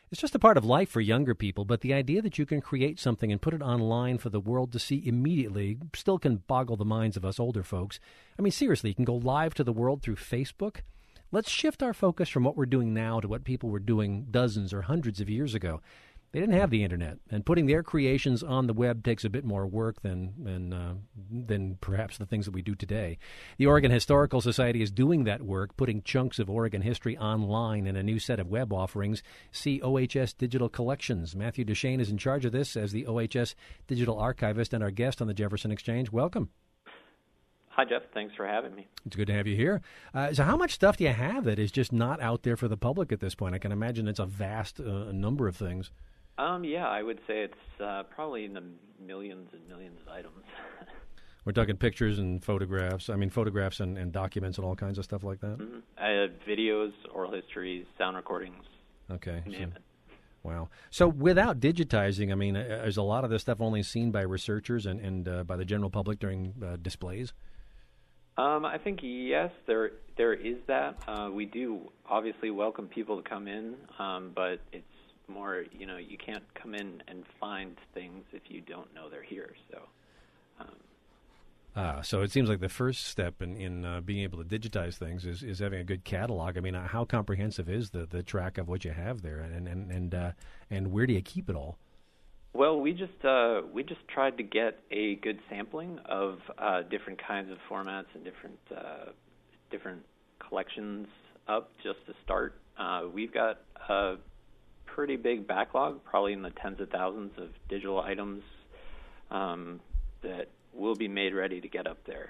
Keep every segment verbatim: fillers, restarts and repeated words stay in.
It's just a part of life for younger people, but the idea that you can create something and put it online for the world to see immediately still can boggle the minds of us older folks. I mean, seriously, you can go live to the world through Facebook. Let's shift our focus from what we're doing now to what people were doing dozens or hundreds of years ago. They didn't have the internet, and putting their creations on the web takes a bit more work than than, uh, than perhaps the things that we do today. The Oregon Historical Society is doing that work, putting chunks of Oregon history online in a new set of web offerings. See O H S Digital Collections. Matthew Duchesne is in charge of this as the O H S Digital Archivist and our guest on the Jefferson Exchange. Welcome. Hi, Jeff. Thanks for having me. It's good to have you here. Uh, so how much stuff do you have that is just not out there for the public at this point? I can imagine it's a vast uh, number of things. Um, yeah, I would say it's uh, probably in the millions and millions of items. We're talking pictures and photographs. I mean, photographs and, and documents and all kinds of stuff like that? Mm-hmm. Uh, videos, oral histories, sound recordings. Okay. You So, name it. wow. So without digitizing, I mean, uh, is a lot of this stuff only seen by researchers and, and uh, by the general public during uh, displays? Um, I think, yes, there there is that. Uh, we do obviously welcome people to come in, um, but it's more, you know, you can't come in and find things if you don't know they're here. So, um, Ah, so it seems like the first step in, in uh, being able to digitize things is, is having a good catalog. I mean, uh, how comprehensive is the, the track of what you have there, and and and uh, and where do you keep it all? well, we just uh, we just tried to get a good sampling of uh, different kinds of formats and different uh, different collections up just to start. Uh, we've got a pretty big backlog, probably in the tens of thousands of digital items um, that will be made ready to get up there.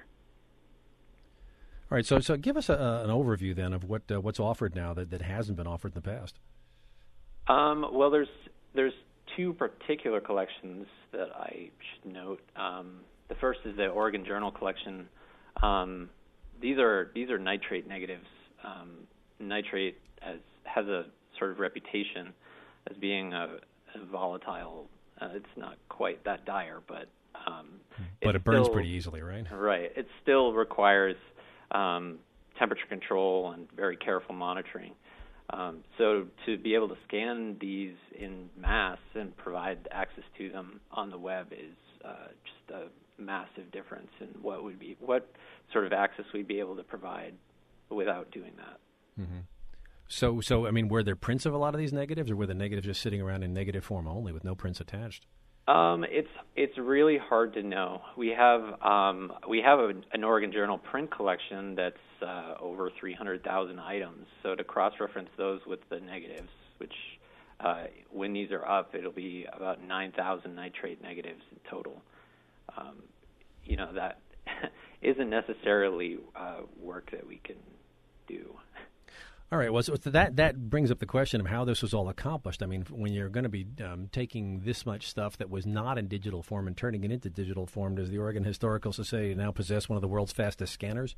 All right, so so give us a, a, an overview then of what uh, what's offered now that, that hasn't been offered in the past. Um, well, there's there's two particular collections that I should note. Um, the first is the Oregon Journal collection. Um, these are these are nitrate negatives. Um, nitrate has has a sort of reputation as being a, a volatile. Uh, it's not quite that dire, but um, but it burns still, pretty easily, right? Right. It still requires um, temperature control and very careful monitoring. Um, so to be able to scan these in mass and provide access to them on the web is uh, just a massive difference in what would be what sort of access we'd be able to provide without doing that. Mm-hmm. So, so I mean, were there prints of a lot of these negatives, or were the negatives just sitting around in negative form only with no prints attached? Um, it's it's really hard to know. We have um, we have a, an Oregon Journal print collection that's uh, over three hundred thousand items. So to cross-reference those with the negatives, which uh, when these are up, it'll be about nine thousand nitrate negatives in total. Um, you know, that isn't necessarily uh, work that we can do. All right. Well, so that that brings up the question of how this was all accomplished. I mean, when you're going to be um, taking this much stuff that was not in digital form and turning it into digital form, does the Oregon Historical Society now possess one of the world's fastest scanners?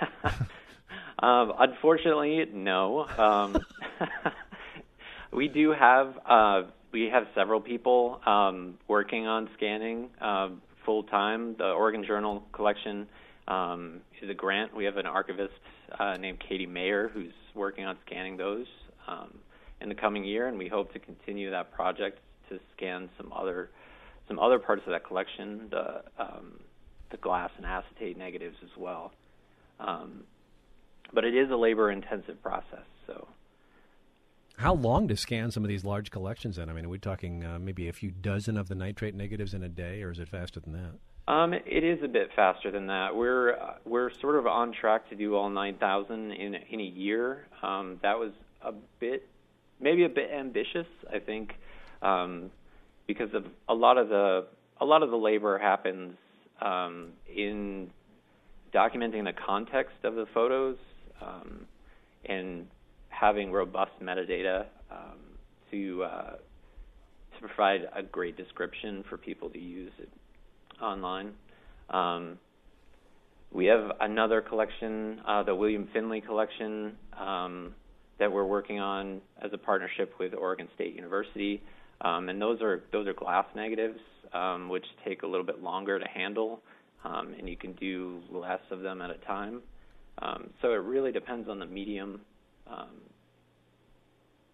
um, unfortunately, no. Um, we do have uh, we have several people um, working on scanning uh, full time. The Oregon Journal collection um, is a grant. We have an archivist uh, named Katie Mayer who's working on scanning those um, in the coming year, and we hope to continue that project to scan some other some other parts of that collection, the um, the glass and acetate negatives as well. Um, but it is a labor-intensive process. So, how long to scan some of these large collections? Then, I mean, are we talking uh, maybe a few dozen of the nitrate negatives in a day, or is it faster than that? Um, it is a bit faster than that. We're uh, we're sort of on track to do all nine thousand in in a year. Um, that was a bit, maybe a bit ambitious, I think, um, because of a lot of the a lot of the labor happens um, in documenting the context of the photos um, and having robust metadata um, to uh, to provide a great description for people to use it online. Um, we have another collection, uh, the William Finley collection, um, that we're working on as a partnership with Oregon State University, um, and those are those are glass negatives, um, which take a little bit longer to handle, um, and you can do less of them at a time. Um, so it really depends on the medium. Um,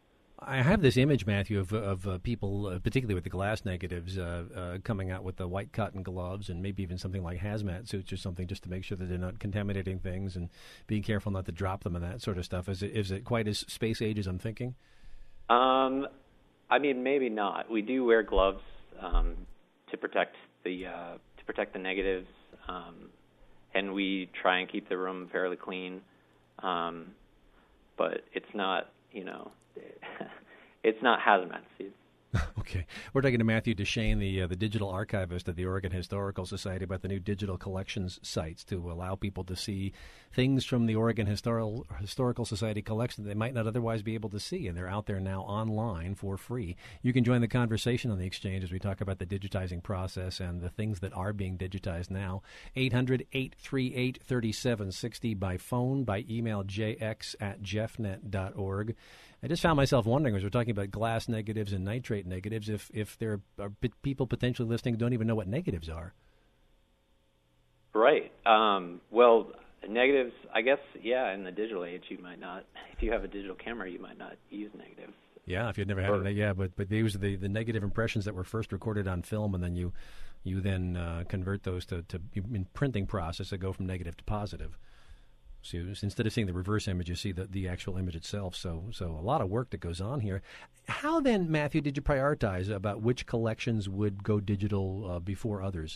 I have this image, Matthew, of, of uh, people, uh, particularly with the glass negatives, uh, uh, coming out with the white cotton gloves and maybe even something like hazmat suits or something just to make sure that they're not contaminating things and being careful not to drop them and that sort of stuff. Is it, is it quite as space age as I'm thinking? Um, I mean, maybe not. We do wear gloves um, to protect the uh, to protect the negatives, um, and we try and keep the room fairly clean. Um, but it's not, you know. It's not hazmat suits. Okay. We're talking to Matthew Duchesne, the uh, the digital archivist at the Oregon Historical Society, about the new digital collections sites to allow people to see things from the Oregon Historical Historical Society collection that they might not otherwise be able to see, and they're out there now online for free. You can join the conversation on the Exchange as we talk about the digitizing process and the things that are being digitized now. eight hundred, eight three eight, three seven six zero by phone, by email, j x at jeffnet dot org. I just found myself wondering, as we're talking about glass negatives and nitrate negatives, if, if there are p- people potentially listening who don't even know what negatives are. Right. Um, well, negatives, I guess, yeah, in the digital age, you might not, if you have a digital camera, you might not use negatives. Yeah, if you'd never had or, it, yeah, but but these are the, the negative impressions that were first recorded on film, and then you you then uh, convert those to, to in printing process that go from negative to positive. So you, instead of seeing the reverse image, you see the, the actual image itself. So so a lot of work that goes on here. How then, Matthew, did you prioritize about which collections would go digital uh, before others?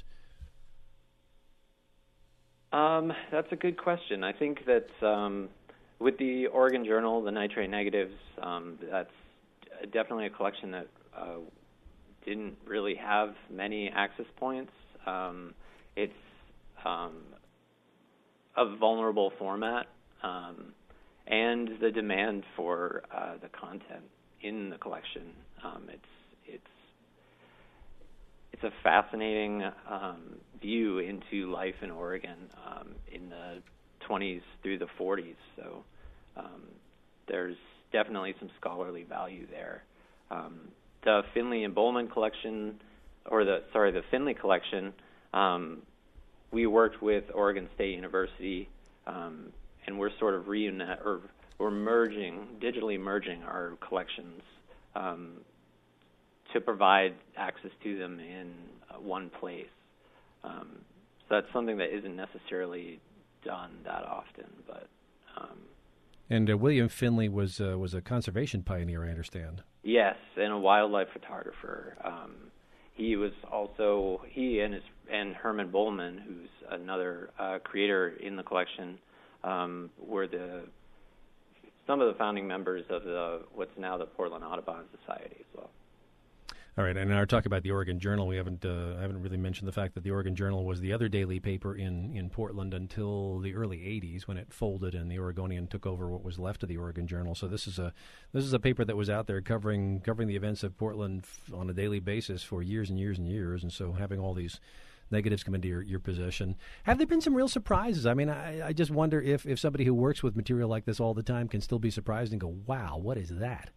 Um, that's a good question. I think that um, with the Oregon Journal, the nitrate negatives, um, that's definitely a collection that uh, didn't really have many access points. Um, it's um, a vulnerable format, um, and the demand for uh, the content in the collection. Um, it's it's it's a fascinating um, view into life in Oregon um, in the twenties through the forties. So um, there's definitely some scholarly value there. Um, the Finley and Bowman collection, or the sorry, the Finley collection. Um, We worked with Oregon State University, um, and we're sort of reunite or we're merging, digitally merging our collections um, to provide access to them in uh, one place. Um, so that's something that isn't necessarily done that often, but. Um, and uh, William Finley was uh, was a conservation pioneer, I understand. Yes, and a wildlife photographer. Um, He was also, he and his and Herman Bowman, who's another uh, creator in the collection, um, were the some of the founding members of the what's now the Portland Audubon Society as well. All right, and in our talk about the Oregon Journal, we haven't uh, haven't really mentioned the fact that the Oregon Journal was the other daily paper in, in Portland until the early eighties, when it folded and the Oregonian took over what was left of the Oregon Journal. So this is a this is a paper that was out there covering covering the events of Portland f- on a daily basis for years and years and years. And so having all these negatives come into your, your possession, have there been some real surprises? I mean, I, I just wonder if if somebody who works with material like this all the time can still be surprised and go, "Wow, what is that?"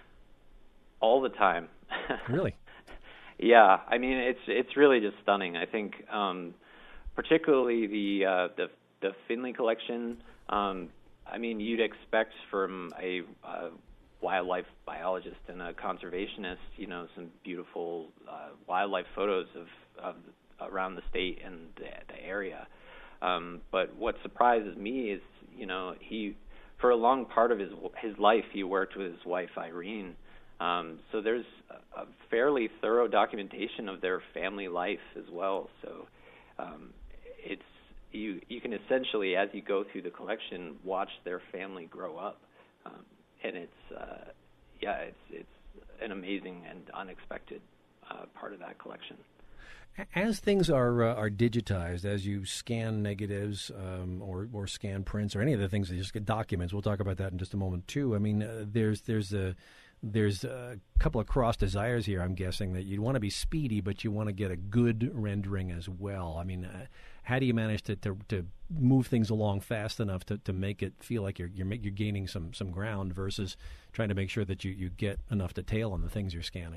All the time. Really? Yeah, I mean it's it's really just stunning. I think um, particularly the uh, the the Finley collection. Um, I mean, you'd expect from a uh, wildlife biologist and a conservationist, you know, some beautiful uh, wildlife photos of, of around the state and the, the area. Um, but what surprises me is, you know, he for a long part of his his life he worked with his wife Irene. Um, so there's a, a fairly thorough documentation of their family life as well. So um, it's you you can essentially, as you go through the collection, watch their family grow up, um, and it's uh, yeah, it's it's an amazing and unexpected uh, part of that collection. As things are uh, are digitized, as you scan negatives um, or or scan prints or any of the things that just get documents, we'll talk about that in just a moment too. I mean, uh, there's there's a there's a couple of cross desires here. I'm guessing that you want to be speedy, but you want to get a good rendering as well. I mean, uh, how do you manage to, to to move things along fast enough to, to make it feel like you're you're you're gaining some some ground versus trying to make sure that you, you get enough detail on the things you're scanning?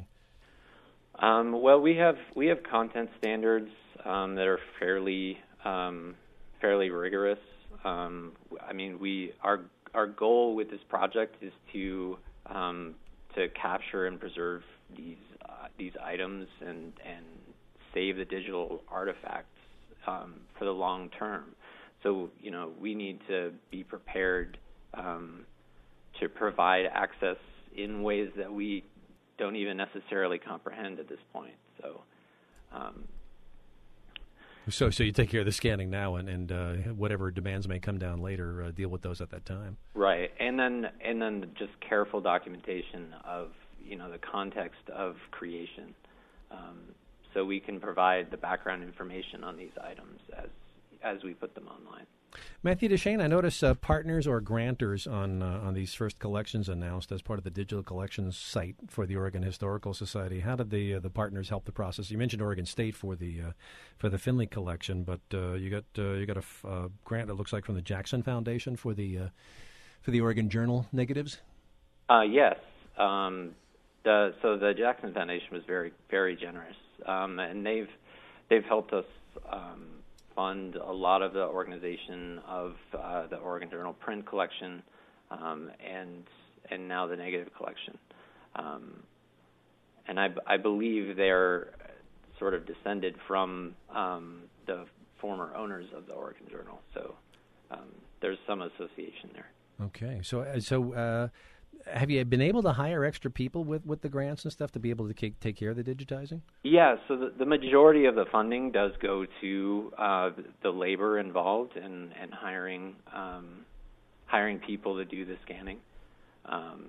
Um, well, we have we have content standards um, that are fairly um, fairly rigorous. Um, I mean, we our our goal with this project is to um, to capture and preserve these uh, these items and and save the digital artifacts um, for the long term. So, you know, we need to be prepared um, to provide access in ways that we don't even necessarily comprehend at this point. So, um, so, so you take care of the scanning now, and, and uh, whatever demands may come down later, uh, deal with those at that time. Right, and then and then just careful documentation of, you know, the context of creation, um, so we can provide the background information on these items as as we put them online. Matthew Deshane, I notice uh, partners or grantors on uh, on these first collections announced as part of the digital collections site for the Oregon Historical Society. How did the uh, the partners help the process? You mentioned Oregon State for the uh, for the Finley collection, but uh, you got uh, you got a f- uh, grant that looks like from the Jackson Foundation for the uh, for the Oregon Journal negatives. Uh, yes, um, the so the Jackson Foundation was very very generous, um, and they've they've helped us. Um, fund a lot of the organization of uh, the Oregon Journal print collection um, and and now the negative collection. Um, and I, I believe they're sort of descended from um, the former owners of the Oregon Journal. So um, there's some association there. Okay. So, uh, so uh, have you been able to hire extra people with, with the grants and stuff to be able to take, take care of the digitizing? Yeah, so the, the majority of the funding does go to uh, the labor involved in, in hiring um, hiring people to do the scanning. Um,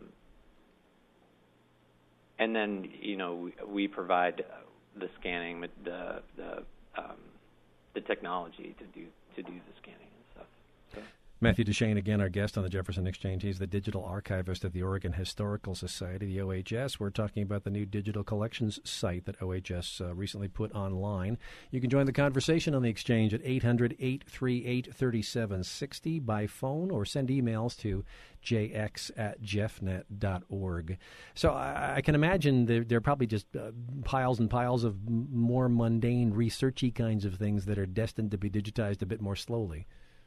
and then, you know, we, we provide the scanning, the the um, the technology to do to do the scanning and stuff. So. Matthew Deshane, again, our guest on the Jefferson Exchange. He's the digital archivist of the Oregon Historical Society, the O H S. We're talking about the new digital collections site that O H S uh, recently put online. You can join the conversation on the Exchange at eight hundred, eight three eight, three seven six zero by phone or send emails to j x at jeffnet dot org. So I, I can imagine there, there are probably just uh, piles and piles of m- more mundane, researchy kinds of things that are destined to be digitized a bit more slowly.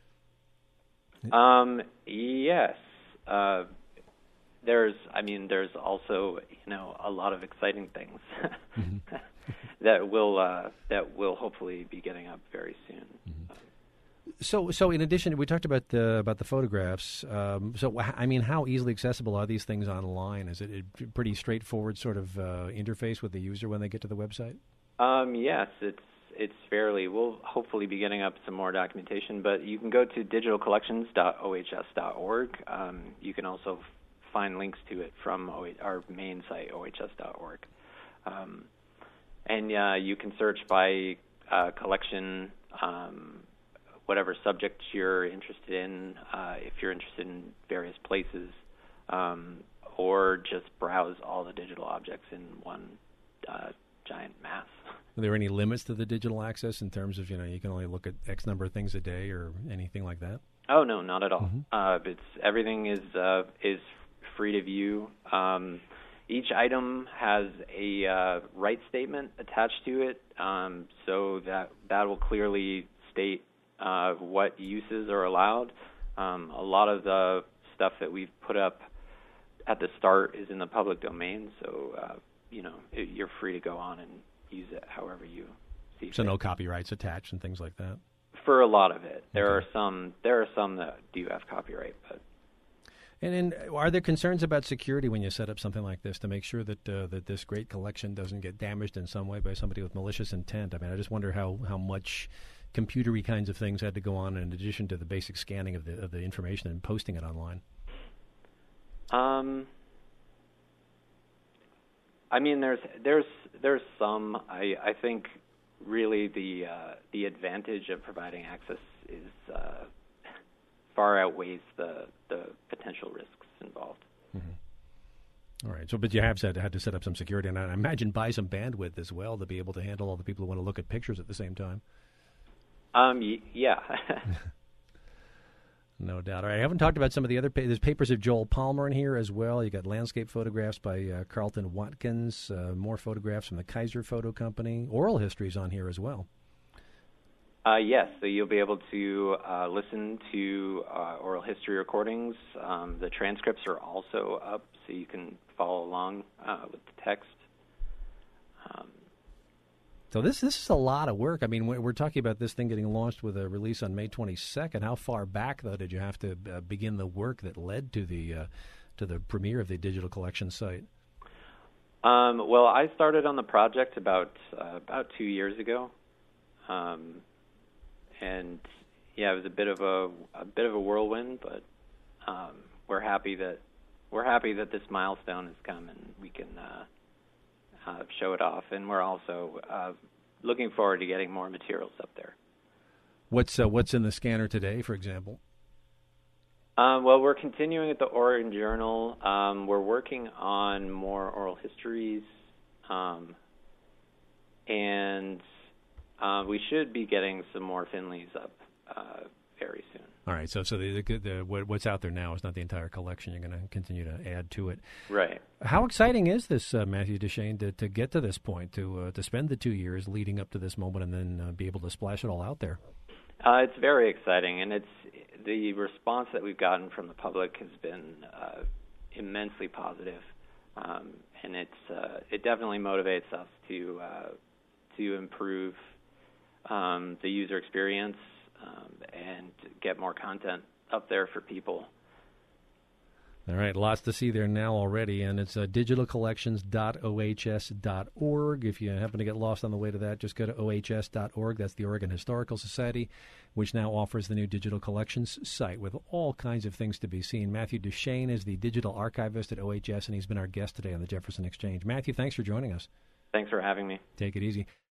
Um, yes. Uh, there's, I mean, there's also, you know, a lot of exciting things mm-hmm. that will uh, that will hopefully be getting up very soon. Mm-hmm. So, so in addition, we talked about the about the photographs. Um, so, I mean, how easily accessible are these things online? Is it a pretty straightforward sort of uh, interface with the user when they get to the website? Um, yes, it's. It's fairly, we'll hopefully be getting up some more documentation, but you can go to digital collections dot o h s dot org. Um, you can also f- find links to it from o- our main site, o h s dot org. Um, and uh, you can search by uh, collection, um, whatever subject you're interested in, uh, if you're interested in various places, um, or just browse all the digital objects in one uh, giant mass. Are there any limits to the digital access in terms of, you know, you can only look at X number of things a day or anything like that? Oh, no, not at all. Mm-hmm. Uh, it's everything is uh, is free to view. Um, each item has a uh, right statement attached to it, um, so that that will clearly state uh, what uses are allowed. Um, a lot of the stuff that we've put up at the start is in the public domain, so uh, you know it, you're free to go on and use it however you see fit. So no copyrights attached and things like that? For a lot of it. There okay. are some there are some that do have copyright, but And, and are there concerns about security when you set up something like this to make sure that uh, that this great collection doesn't get damaged in some way by somebody with malicious intent? I mean, I just wonder how, how much computery kinds of things had to go on in addition to the basic scanning of the of the information and posting it online. Um I mean, there's there's there's some. I, I think really the uh, the advantage of providing access is uh, far outweighs the the potential risks involved. Mm-hmm. All right. So, but you have said had to set up some security, and I imagine buy some bandwidth as well to be able to handle all the people who want to look at pictures at the same time. Um. Y- yeah. No doubt. All right, I haven't talked about some of the other pa- there's papers of Joel Palmer in here as well. You got landscape photographs by uh, Carlton Watkins, uh, more photographs from the Kaiser Photo Company. Oral histories on here as well. Uh, yes, so you'll be able to uh, listen to uh, oral history recordings. Um, the transcripts are also up, so you can follow along uh, with the text. Um, so this this is a lot of work. I mean, we're talking about this thing getting launched with a release on May twenty-second. How far back, though, did you have to uh, begin the work that led to the uh, to the premiere of the digital collection site? Um, well, I started on the project about uh, about two years ago, um, and yeah, it was a bit of a a bit of a whirlwind, but um, we're happy that we're happy that this milestone has come and we can uh, uh, show it off, and we're also uh, looking forward to getting more materials up there. What's uh, what's in the scanner today, for example? Um, well, we're continuing at the Oregon Journal. Um, we're working on more oral histories, um, and uh, we should be getting some more Finleys up uh, very soon. All right, so so the, the, the, what's out there now is not the entire collection. You're going to continue to add to it. Right. How exciting is this, uh, Matthew Duchesne, to, to get to this point, to uh, to spend the two years leading up to this moment and then uh, be able to splash it all out there? Uh, it's very exciting, and it's the response that we've gotten from the public has been uh, immensely positive, um, and it's uh, it definitely motivates us to uh, to improve um, the user experience um, and get more content up there for people. All right, lots to see there now already, and it's uh, digital collections dot O H S dot org. If you happen to get lost on the way to that, just go to O H S dot org. That's the Oregon Historical Society, which now offers the new digital collections site with all kinds of things to be seen. Matthew Duchesne is the digital archivist at O H S, and he's been our guest today on the Jefferson Exchange. Matthew, thanks for joining us. Thanks for having me. Take it easy.